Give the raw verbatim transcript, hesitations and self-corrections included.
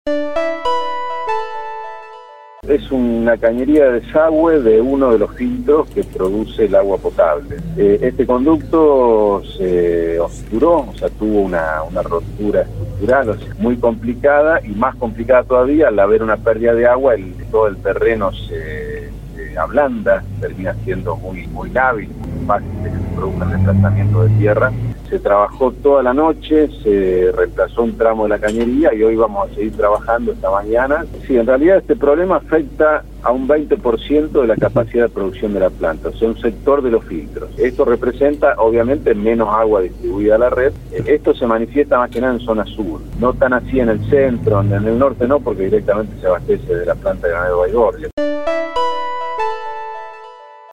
Es una cañería de desagüe de uno de los filtros que produce el agua potable. Eh, este conducto se obturó, o sea, tuvo una, una rotura estructural, o sea, muy complicada, y más complicada todavía al haber una pérdida de agua, el, todo el terreno se, se ablanda, termina siendo muy, muy lábil, muy fácil de que se produzca el desplazamiento de tierra. Se trabajó toda la noche, se reemplazó un tramo de la cañería y hoy vamos a seguir trabajando esta mañana. Sí, en realidad este problema afecta a un veinte por ciento de la capacidad de producción de la planta, o sea, un sector de los filtros. Esto representa, obviamente, menos agua distribuida a la red. Esto se manifiesta más que nada en zona sur, no tan así en el centro, en el norte no, porque directamente se abastece de la planta de Ganado Baigorria.